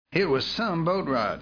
It was some boat ride.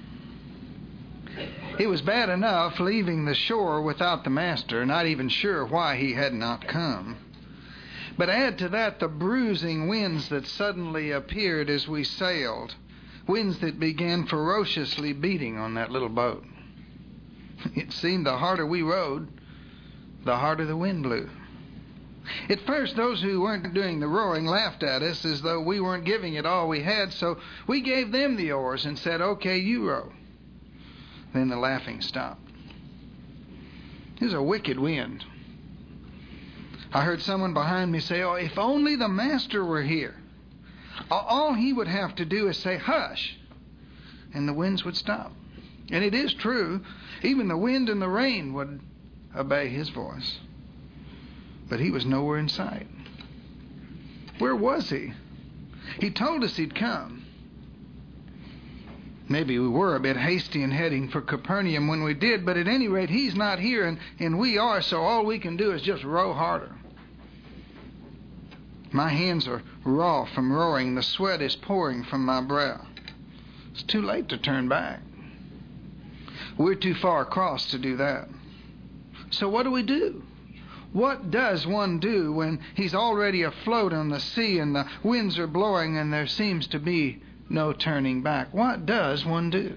It was bad enough leaving the shore without the master, not even sure why he had not come. But add to that the bruising winds that suddenly appeared as we sailed, winds that began ferociously beating on that little boat. It seemed the harder we rowed, the harder the wind blew. At first, those who weren't doing the rowing laughed at us as though we weren't giving it all we had, so we gave them the oars and said, "Okay, you row." Then the laughing stopped. It was a wicked wind. I heard someone behind me say, "Oh, if only the master were here. All he would have to do is say, 'Hush,' and the winds would stop." And it is true. Even the wind and the rain would obey his voice. But he was nowhere in sight. Where was he? He told us he'd come. Maybe we were a bit hasty in heading for Capernaum when we did, but at any rate, he's not here, and we are, so all we can do is just row harder. My hands are raw from rowing. The sweat is pouring from my brow. It's too late to turn back. We're too far across to do that. So what do? What does one do when he's already afloat on the sea and the winds are blowing and there seems to be no turning back? What does one do?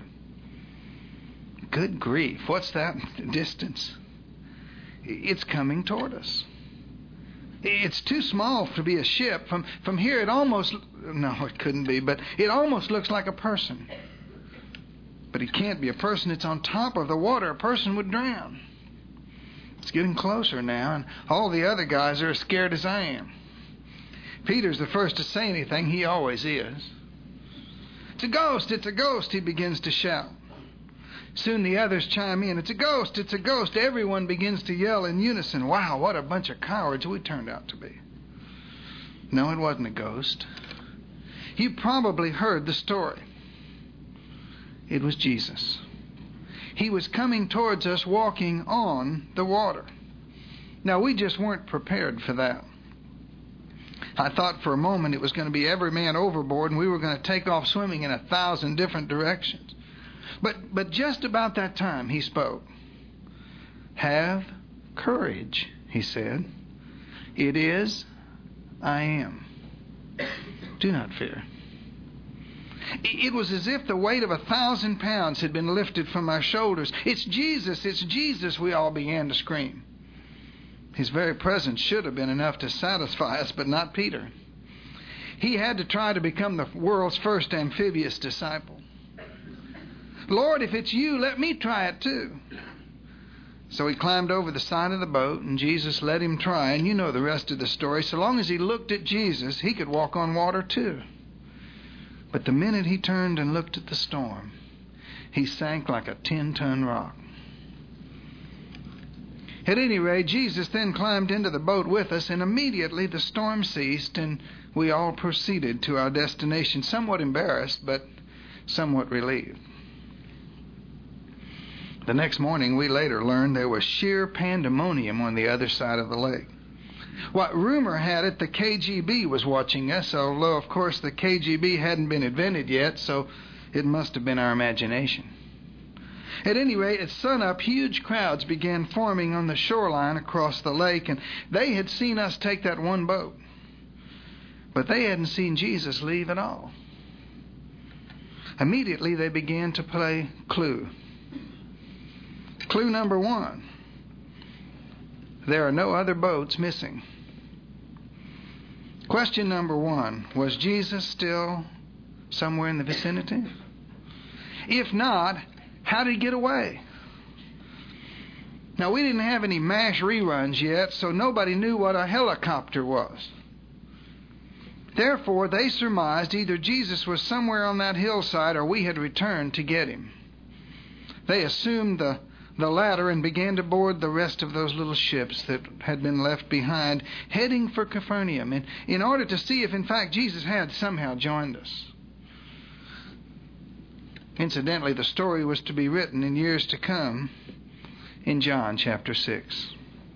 Good grief, what's that distance? It's coming toward us. It's too small to be a ship. From here it almost... No, it couldn't be, but it almost looks like a person. But it can't be a person. It's on top of the water. A person would drown. It's getting closer now, and all the other guys are as scared as I am. Peter's the first to say anything. He always is. "It's a ghost! It's a ghost!" he begins to shout. Soon the others chime in. "It's a ghost! It's a ghost!" Everyone begins to yell in unison. Wow, what a bunch of cowards we turned out to be. No, it wasn't a ghost. You probably heard the story. It was Jesus. He was coming towards us walking on the water. Now, we just weren't prepared for that. I thought for a moment it was going to be every man overboard and we were going to take off swimming in 1,000 different directions. But just about that time he spoke. "Have courage," he said. "It is I am. Do not fear." It was as if the weight of 1,000 pounds had been lifted from our shoulders. "It's Jesus! It's Jesus!" we all began to scream. His very presence should have been enough to satisfy us, but not Peter. He had to try to become the world's first amphibious disciple. "Lord, if it's you, let me try it too." So he climbed over the side of the boat, and Jesus let him try, and you know the rest of the story. So long as he looked at Jesus, he could walk on water too. But the minute he turned and looked at the storm, he sank like a 10-ton rock. At any rate, Jesus then climbed into the boat with us, and immediately the storm ceased, and we all proceeded to our destination, somewhat embarrassed, but somewhat relieved. The next morning, we later learned there was sheer pandemonium on the other side of the lake. What rumor had it, the KGB was watching us, although, of course, the KGB hadn't been invented yet, so it must have been our imagination. At any rate, at sunup, huge crowds began forming on the shoreline across the lake, and they had seen us take that one boat. But they hadn't seen Jesus leave at all. Immediately, they began to play Clue. Clue number 1. There are no other boats missing. Question number 1. Was Jesus still somewhere in the vicinity? If not, how did he get away? Now, we didn't have any MASH reruns yet, so nobody knew what a helicopter was. Therefore, they surmised either Jesus was somewhere on that hillside or we had returned to get him. They assumed the latter and began to board the rest of those little ships that had been left behind, heading for Capernaum, in order to see if, in fact, Jesus had somehow joined us. Incidentally, the story was to be written in years to come in John chapter 6.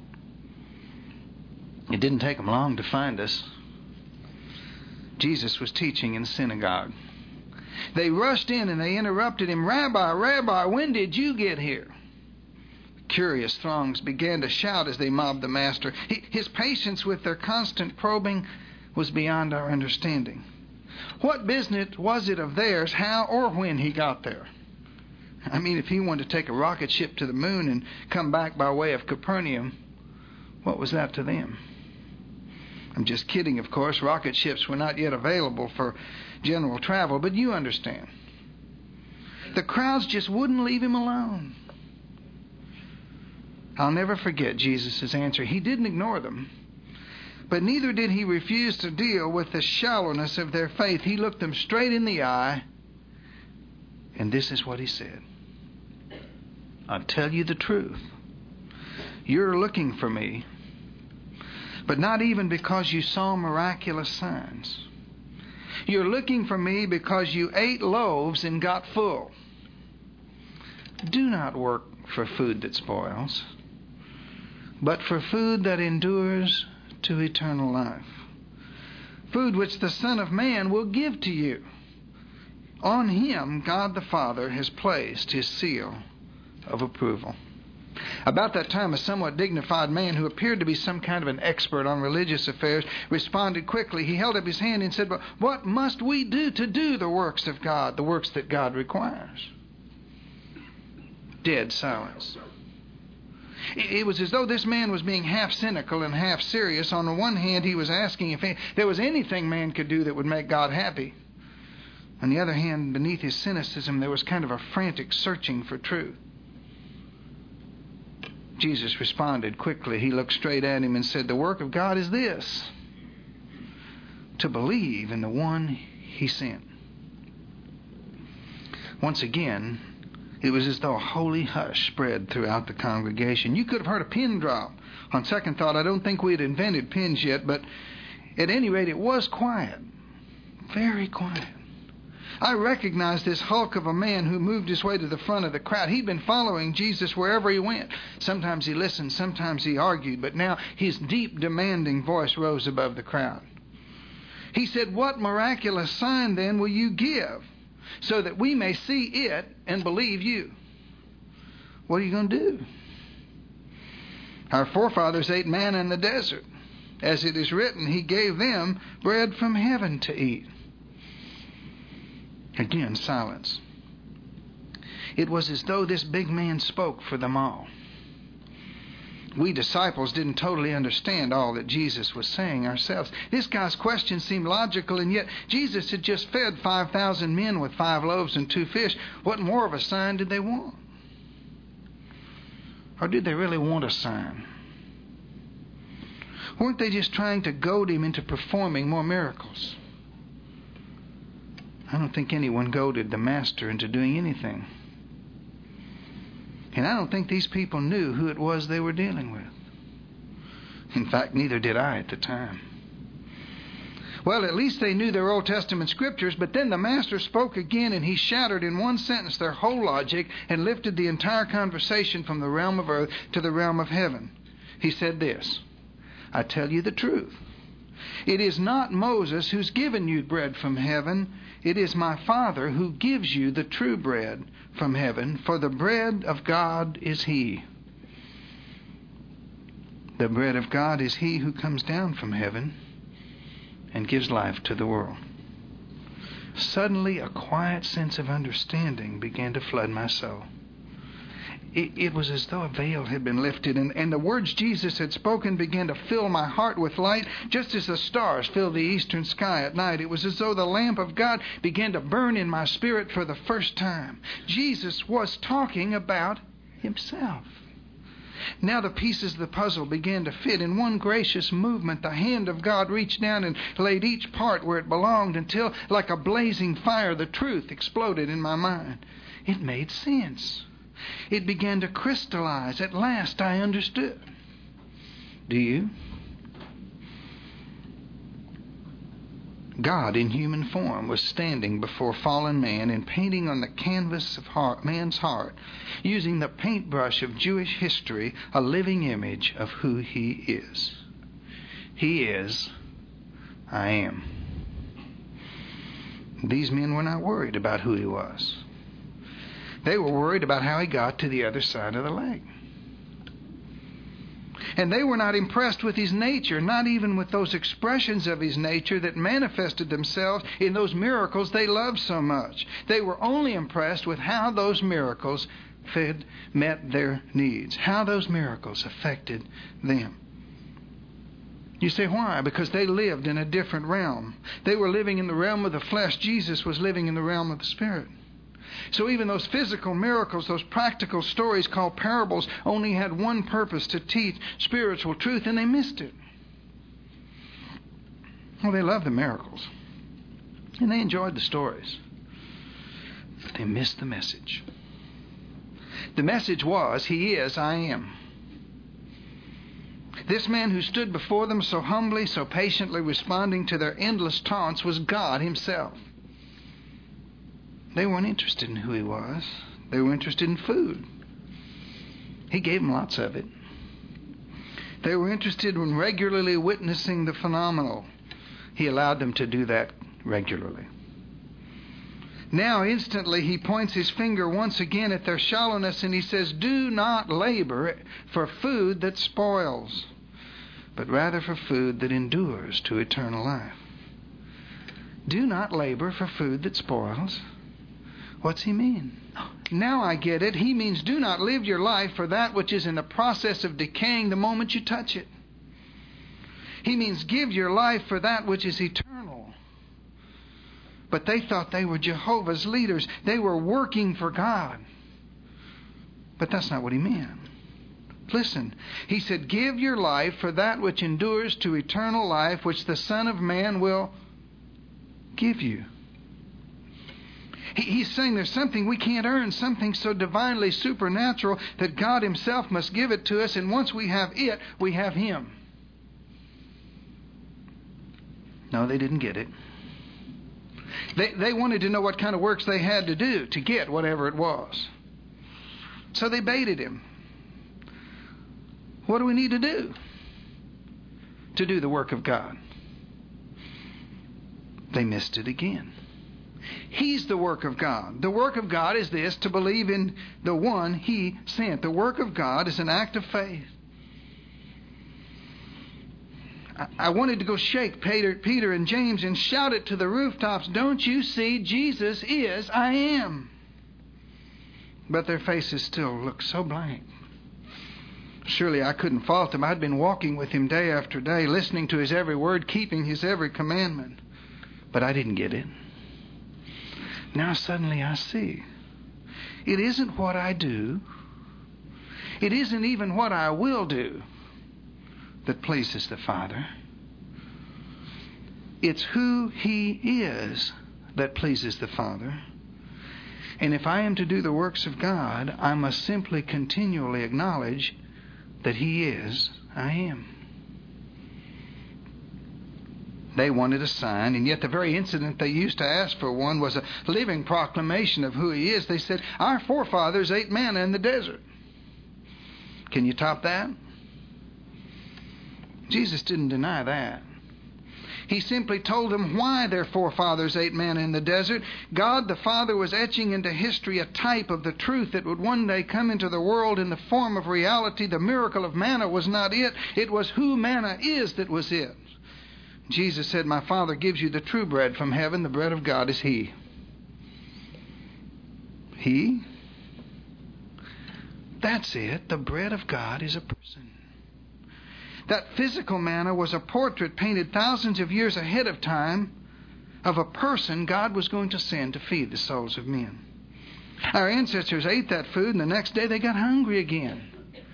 It didn't take him long to find us. Jesus was teaching in the synagogue. They rushed in and they interrupted him. "Rabbi, Rabbi, when did you get here?" Curious throngs began to shout as they mobbed the Master. His patience with their constant probing was beyond our understanding. What business was it of theirs how or when he got there? I mean, if he wanted to take a rocket ship to the moon and come back by way of Capernaum, what was that to them? I'm just kidding, of course. Rocket ships were not yet available for general travel, but you understand. The crowds just wouldn't leave him alone. I'll never forget Jesus' answer. He didn't ignore them, but neither did he refuse to deal with the shallowness of their faith. He looked them straight in the eye, and this is what he said. "I'll tell you the truth. You're looking for me, but not even because you saw miraculous signs. You're looking for me because you ate loaves and got full. Do not work for food that spoils, but for food that endures to eternal life, food which the Son of Man will give to you. On him, God the Father has placed his seal of approval." About that time, a somewhat dignified man who appeared to be some kind of an expert on religious affairs responded quickly. He held up his hand and said, "But what must we do to do the works of God, the works that God requires?" Dead silence. It was as though this man was being half cynical and half serious. On the one hand, he was asking if there was anything man could do that would make God happy. On the other hand, beneath his cynicism, there was kind of a frantic searching for truth. Jesus responded quickly. He looked straight at him and said, "The work of God is this, to believe in the one he sent." Once again, it was as though a holy hush spread throughout the congregation. You could have heard a pin drop. On second thought, I don't think we had invented pins yet, but at any rate, it was quiet. Very quiet. I recognized this hulk of a man who moved his way to the front of the crowd. He'd been following Jesus wherever he went. Sometimes he listened, sometimes he argued, but now his deep, demanding voice rose above the crowd. He said, "What miraculous sign then will you give so that we may see it and believe you?" What are you going to do? "Our forefathers ate manna in the desert. As it is written, he gave them bread from heaven to eat." Again, silence. It was as though this big man spoke for them all. We disciples didn't totally understand all that Jesus was saying ourselves. This guy's question seemed logical, and yet Jesus had just fed 5,000 men with 5 loaves and 2 fish. What more of a sign did they want? Or did they really want a sign? Weren't they just trying to goad him into performing more miracles? I don't think anyone goaded the Master into doing anything. And I don't think these people knew who it was they were dealing with. In fact, neither did I at the time. Well, at least they knew their Old Testament scriptures, but then the Master spoke again, and he shattered in one sentence their whole logic and lifted the entire conversation from the realm of earth to the realm of heaven. He said this, "I tell you the truth. It is not Moses who's given you bread from heaven. It is my Father who gives you the true bread from heaven, for the bread of God is he. The bread of God is he who comes down from heaven and gives life to the world." Suddenly, a quiet sense of understanding began to flood my soul. It was as though a veil had been lifted, and the words Jesus had spoken began to fill my heart with light, just as the stars fill the eastern sky at night. It was as though the lamp of God began to burn in my spirit for the first time. Jesus was talking about himself. Now the pieces of the puzzle began to fit. In one gracious movement, the hand of God reached down and laid each part where it belonged until, like a blazing fire, the truth exploded in my mind. It made sense. It began to crystallize. At last I understood. Do you? God in human form was standing before fallen man and painting on the canvas of man's heart, using the paintbrush of Jewish history, a living image of who he is. He is, I am. These men were not worried about who he was. They were worried about how he got to the other side of the lake. And they were not impressed with his nature, not even with those expressions of his nature that manifested themselves in those miracles they loved so much. They were only impressed with how those miracles met their needs, how those miracles affected them. You say, why? Because they lived in a different realm. They were living in the realm of the flesh. Jesus was living in the realm of the Spirit. So even those physical miracles, those practical stories called parables, only had one purpose: to teach spiritual truth, and they missed it. Well, they loved the miracles, and they enjoyed the stories, but they missed the message. The message was, He is, I am. This man who stood before them so humbly, so patiently responding to their endless taunts was God Himself. They weren't interested in who He was. They were interested in food. He gave them lots of it. They were interested in regularly witnessing the phenomenal. He allowed them to do that regularly. Now, instantly, He points His finger once again at their shallowness, and He says, do not labor for food that spoils, but rather for food that endures to eternal life. Do not labor for food that spoils. What's He mean? Now I get it. He means do not live your life for that which is in the process of decaying the moment you touch it. He means give your life for that which is eternal. But they thought they were Jehovah's leaders. They were working for God. But that's not what He meant. Listen, He said, give your life for that which endures to eternal life, which the Son of Man will give you. He's saying there's something we can't earn, something so divinely supernatural that God Himself must give it to us, and once we have it, we have Him. No, they didn't get it. They wanted to know what kind of works they had to do to get whatever it was. So they baited Him. What do we need to do the work of God? They missed it again. He's the work of God. The work of God is this: to believe in the one He sent. The work of God is an act of faith. I wanted to go shake Peter and James and shout it to the rooftops, don't you see, Jesus is I am. But their faces still looked so blank. Surely I couldn't fault them. I'd been walking with Him day after day, listening to His every word, keeping His every commandment. But I didn't get it. Now suddenly I see. It isn't what I do. It isn't even what I will do that pleases the Father. It's who He is that pleases the Father. And if I am to do the works of God, I must simply continually acknowledge that He is I am. They wanted a sign, and yet the very instant they used to ask for one was a living proclamation of who He is. They said, our forefathers ate manna in the desert. Can you top that? Jesus didn't deny that. He simply told them why their forefathers ate manna in the desert. God the Father was etching into history a type of the truth that would one day come into the world in the form of reality. The miracle of manna was not it. It was who manna is that was it. Jesus said, my Father gives you the true bread from heaven. The bread of God is He. He? That's it. The bread of God is a person. That physical manna was a portrait painted thousands of years ahead of time of a person God was going to send to feed the souls of men. Our ancestors ate that food, and the next day they got hungry again.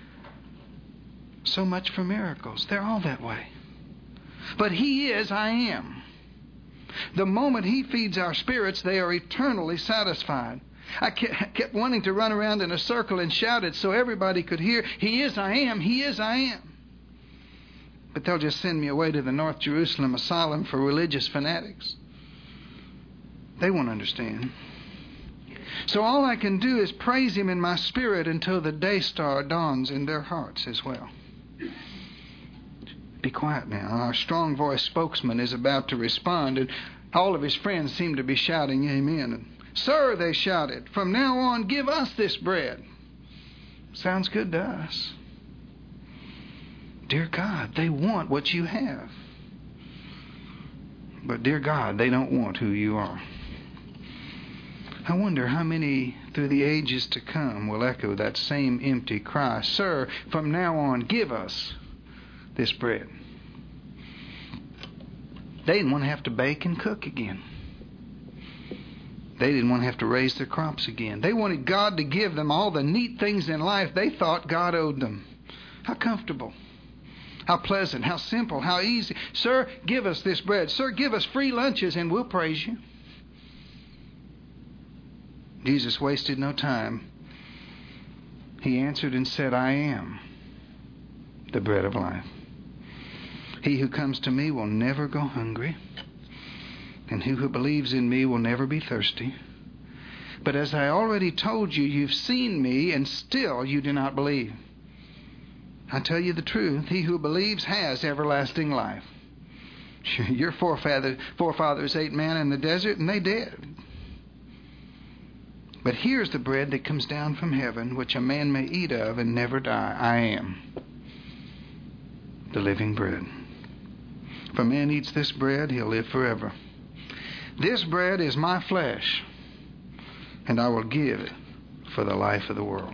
So much for miracles. They're all that way. But He is I am. The moment He feeds our spirits, they are eternally satisfied. I kept wanting to run around in a circle and shout it so everybody could hear, He is I am, He is I am. But they'll just send me away to the North Jerusalem Asylum for religious fanatics. They won't understand. So all I can do is praise Him in my spirit until the day star dawns in their hearts as well. Be quiet now. Our strong voice spokesman is about to respond. And All of his friends seemed to be shouting amen. And, "Sir," they shouted, "from now on, give us this bread." Sounds good to us. Dear God, they want what you have. But dear God, they don't want who you are. I wonder how many through the ages to come will echo that same empty cry, "Sir, from now on, give us this bread." They didn't want to have to bake and cook again. They didn't want to have to raise their crops again. They wanted God to give them all the neat things in life they thought God owed them. How comfortable. How pleasant, how simple, how easy. "Sir, give us this bread. Sir, give us free lunches and we'll praise you." Jesus wasted no time. He answered and said, "I am the bread of life. He who comes to me will never go hungry, and he who believes in me will never be thirsty. But as I already told you, you've seen me, and still you do not believe. I tell you the truth, he who believes has everlasting life." Your forefathers ate manna in the desert, and they did. But here's the bread that comes down from heaven, which a man may eat of and never die. I am the living bread. If a man eats this bread, he'll live forever. This bread is my flesh, and I will give it for the life of the world.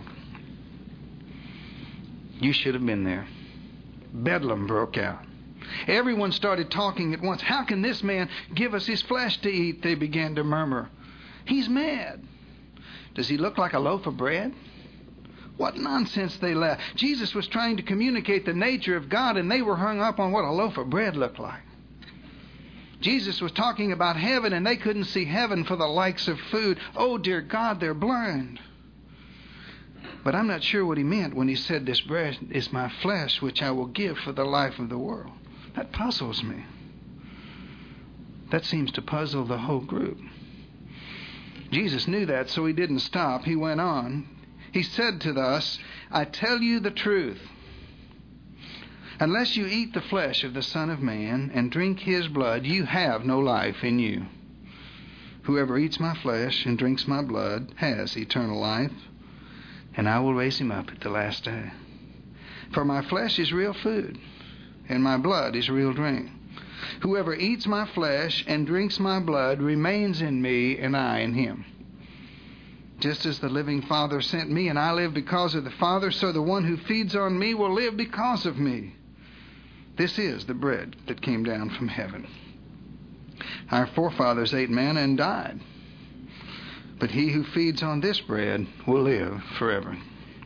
You should have been there. Bedlam broke out. Everyone started talking at once. "How can this man give us his flesh to eat?" they began to murmur. "He's mad. Does he look like a loaf of bread?" What nonsense, they laughed. Jesus was trying to communicate the nature of God, and they were hung up on what a loaf of bread looked like. Jesus was talking about heaven, and they couldn't see heaven for the likes of food. Oh, dear God, they're blind. But I'm not sure what he meant when he said, "This bread is my flesh, which I will give for the life of the world." That puzzles me. That seems to puzzle the whole group. Jesus knew that, so he didn't stop. He went on. He said to us, "I tell you the truth. Unless you eat the flesh of the Son of Man and drink his blood, you have no life in you. Whoever eats my flesh and drinks my blood has eternal life, and I will raise him up at the last day. For my flesh is real food, and my blood is real drink. Whoever eats my flesh and drinks my blood remains in me, and I in him. Just as the living Father sent me, and I live because of the Father, so the one who feeds on me will live because of me. This is the bread that came down from heaven. Our forefathers ate manna and died, but he who feeds on this bread will live forever."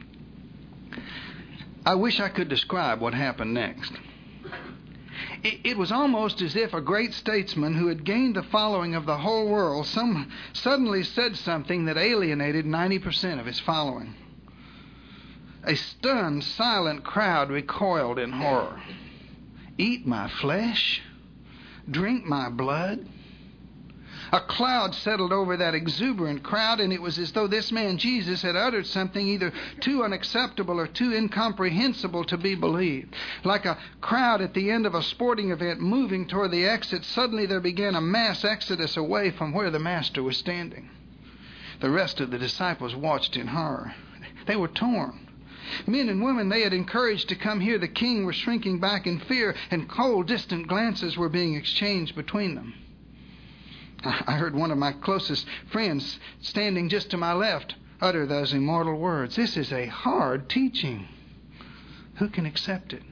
I wish I could describe what happened next. It was almost as if a great statesman who had gained the following of the whole world suddenly said something that alienated 90% of his following. A stunned, silent crowd recoiled in horror. "Eat my flesh? Drink my blood?" A cloud settled over that exuberant crowd, and it was as though this man Jesus had uttered something either too unacceptable or too incomprehensible to be believed. Like a crowd at the end of a sporting event moving toward the exit, suddenly there began a mass exodus away from where the Master was standing. The rest of the disciples watched in horror. They were torn. Men and women they had encouraged to come hear the King were shrinking back in fear, and cold, distant glances were being exchanged between them. I heard one of my closest friends, standing just to my left, utter those immortal words, "This is a hard teaching. Who can accept it?"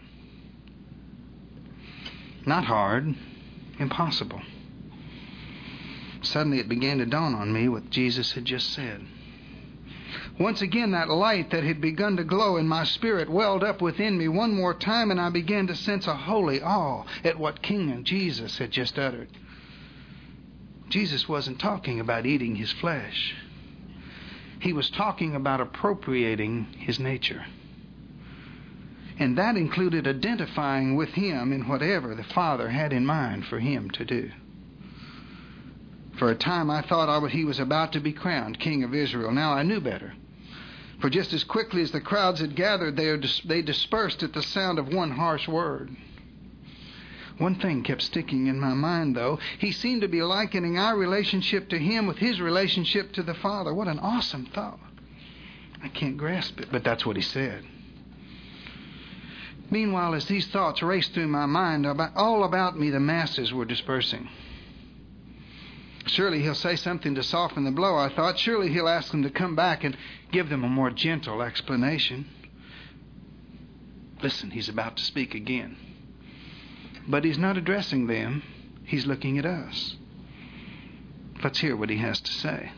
Not hard, impossible. Suddenly it began to dawn on me what Jesus had just said. Once again, that light that had begun to glow in my spirit welled up within me one more time, and I began to sense a holy awe at what King Jesus had just uttered. Jesus wasn't talking about eating his flesh. He was talking about appropriating his nature. And that included identifying with him in whatever the Father had in mind for him to do. For a time I thought he was about to be crowned King of Israel. Now I knew better. For just as quickly as the crowds had gathered, they dispersed at the sound of one harsh word. One thing kept sticking in my mind, though. He seemed to be likening our relationship to Him with His relationship to the Father. What an awesome thought. I can't grasp it, but that's what He said. Meanwhile, as these thoughts raced through my mind, all about me the masses were dispersing. Surely He'll say something to soften the blow, I thought. Surely He'll ask them to come back and give them a more gentle explanation. Listen, He's about to speak again. But He's not addressing them. He's looking at us. Let's hear what He has to say.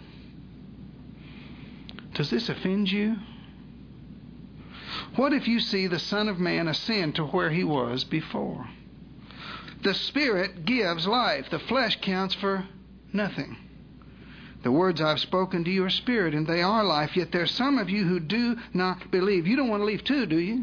Does this offend you? What if you see the Son of Man ascend to where He was before? The Spirit gives life. The flesh counts for nothing. The words I've spoken to you are spirit, and they are life. Yet there's some of you who do not believe. You don't want to leave too, do you?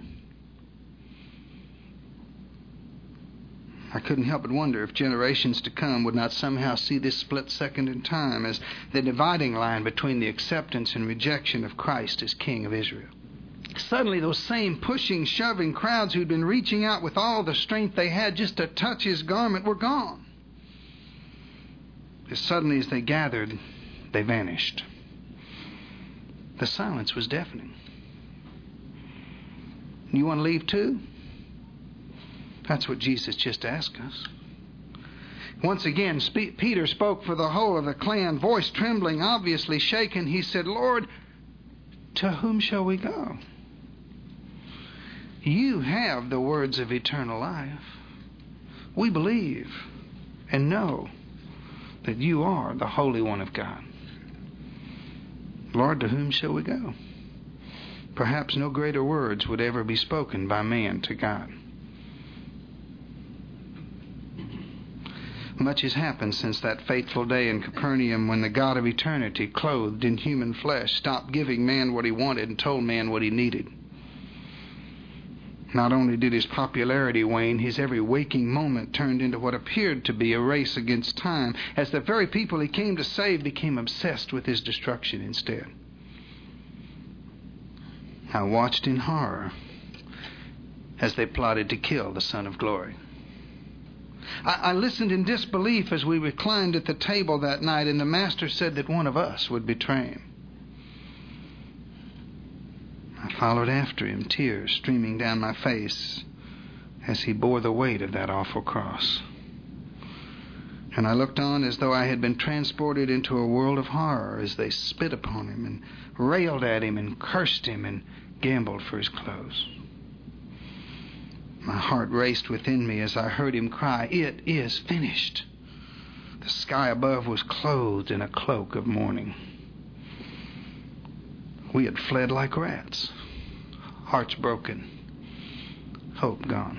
I couldn't help but wonder if generations to come would not somehow see this split second in time as the dividing line between the acceptance and rejection of Christ as King of Israel. Suddenly, those same pushing, shoving crowds who'd been reaching out with all the strength they had just to touch His garment were gone. As suddenly as they gathered, they vanished. The silence was deafening. You want to leave too? That's what Jesus just asked us. Once again, Peter spoke for the whole of the clan, voice trembling, obviously shaken. He said, Lord, to whom shall we go? You have the words of eternal life. We believe and know that You are the Holy One of God. Lord, to whom shall we go? Perhaps no greater words would ever be spoken by man to God. Much has happened since that fateful day in Capernaum when the God of eternity, clothed in human flesh, stopped giving man what he wanted and told man what he needed. Not only did His popularity wane, His every waking moment turned into what appeared to be a race against time, as the very people He came to save became obsessed with His destruction instead. I watched in horror as they plotted to kill the Son of Glory. I listened in disbelief as we reclined at the table that night, and the Master said that one of us would betray Him. I followed after Him, tears streaming down my face as He bore the weight of that awful cross. And I looked on as though I had been transported into a world of horror as they spit upon Him and railed at Him and cursed Him and gambled for His clothes. My heart raced within me as I heard Him cry, "It is finished." The sky above was clothed in a cloak of mourning. We had fled like rats, hearts broken, hope gone.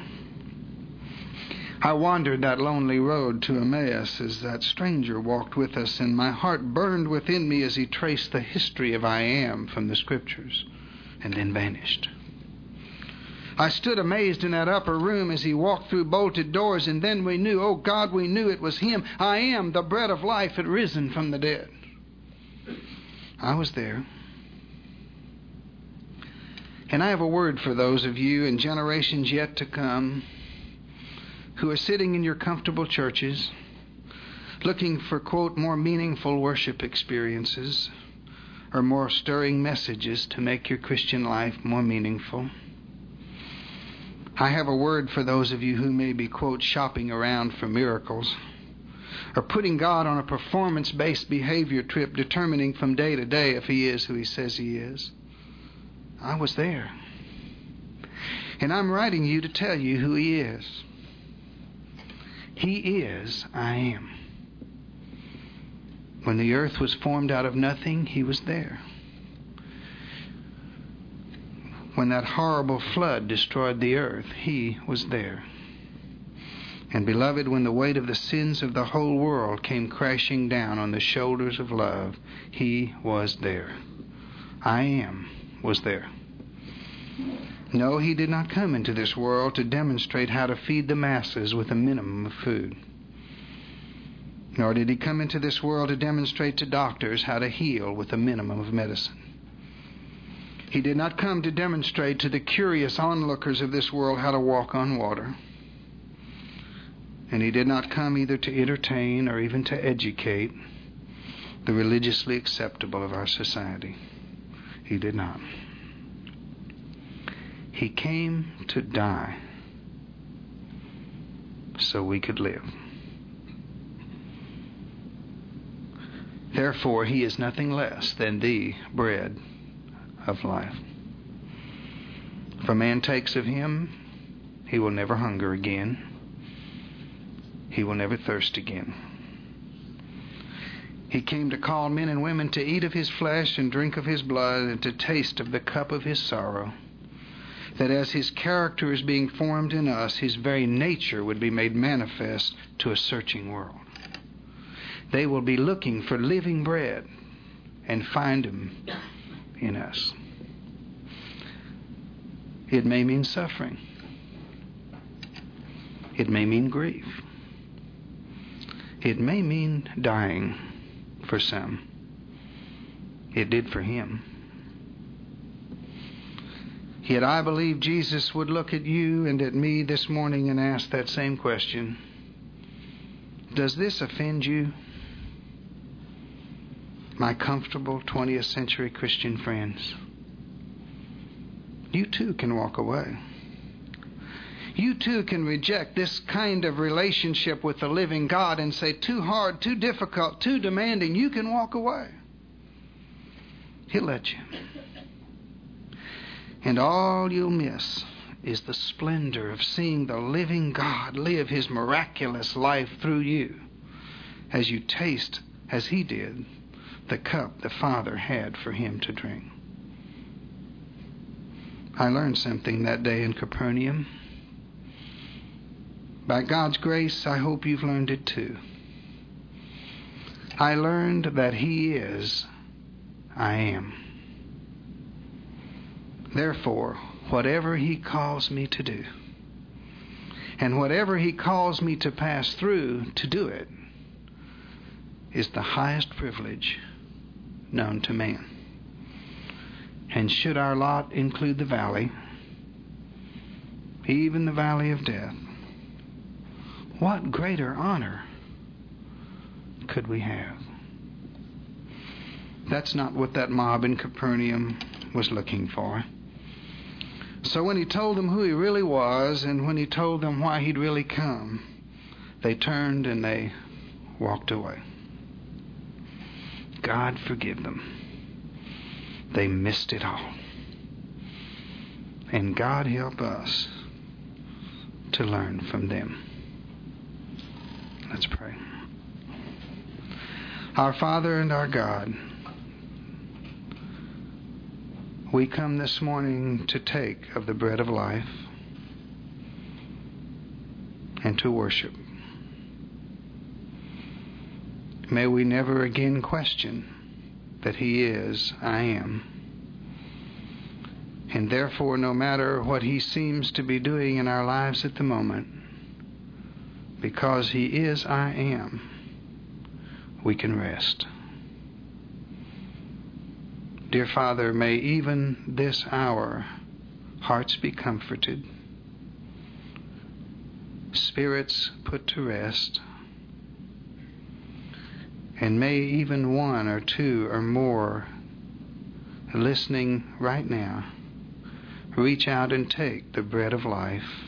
I wandered that lonely road to Emmaus as that stranger walked with us, and my heart burned within me as he traced the history of I Am from the Scriptures, and then vanished. I stood amazed in that upper room as he walked through bolted doors, and then we knew, oh God, we knew it was Him. I am the bread of life had risen from the dead. I was there. And I have a word for those of you in generations yet to come who are sitting in your comfortable churches looking for, quote, more meaningful worship experiences or more stirring messages to make your Christian life more meaningful. I have a word for those of you who may be, quote, shopping around for miracles or putting God on a performance-based behavior trip, determining from day to day if He is who He says He is. I was there. And I'm writing you to tell you who He is. He is I Am. When the earth was formed out of nothing, He was there. When that horrible flood destroyed the earth, He was there. And beloved, when the weight of the sins of the whole world came crashing down on the shoulders of love, He was there. I Am was there. No, He did not come into this world to demonstrate how to feed the masses with a minimum of food. Nor did He come into this world to demonstrate to doctors how to heal with a minimum of medicine. He did not come to demonstrate to the curious onlookers of this world how to walk on water. And he did not come either to entertain or even to educate the religiously acceptable of our society. He did not. He came to die so we could live. Therefore, he is nothing less than the bread of life. If a man takes of him, he will never hunger again. He will never thirst again. He came to call men and women to eat of his flesh and drink of his blood and to taste of the cup of his sorrow, that as his character is being formed in us, his very nature would be made manifest to a searching world. They will be looking for living bread and find him in us. It may mean suffering. It may mean grief. It may mean dying for some. It did for him. Yet I believe Jesus would look at you and at me this morning and ask that same question. Does this offend you? My comfortable 20th century Christian friends, you too can walk away. You too can reject this kind of relationship with the living God and say, too hard, too difficult, too demanding. You can walk away. He'll let you. And all you'll miss is the splendor of seeing the living God live his miraculous life through you as you taste, as he did, the cup the Father had for him to drink. I learned something that day in Capernaum. By God's grace, I hope you've learned it too. I learned that he is, I am. Therefore, whatever he calls me to do, and whatever he calls me to pass through to do it, is the highest privilege known to man. And should our lot include the valley, even the valley of death, what greater honor could we have? That's not what that mob in Capernaum was looking for. So when he told them who he really was, and when he told them why he'd really come, they turned and they walked away. God forgive them. They missed it all. And God help us to learn from them. Let's pray. Our Father and our God, we come this morning to take of the bread of life and to worship. May we never again question that he is, I am. And therefore, no matter what he seems to be doing in our lives at the moment, because he is, I am, we can rest. Dear Father, may even this hour hearts be comforted, spirits put to rest, and may even one or two or more listening right now reach out and take the bread of life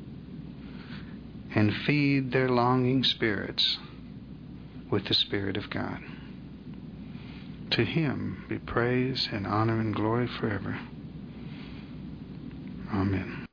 and feed their longing spirits with the Spirit of God. To him be praise and honor and glory forever. Amen.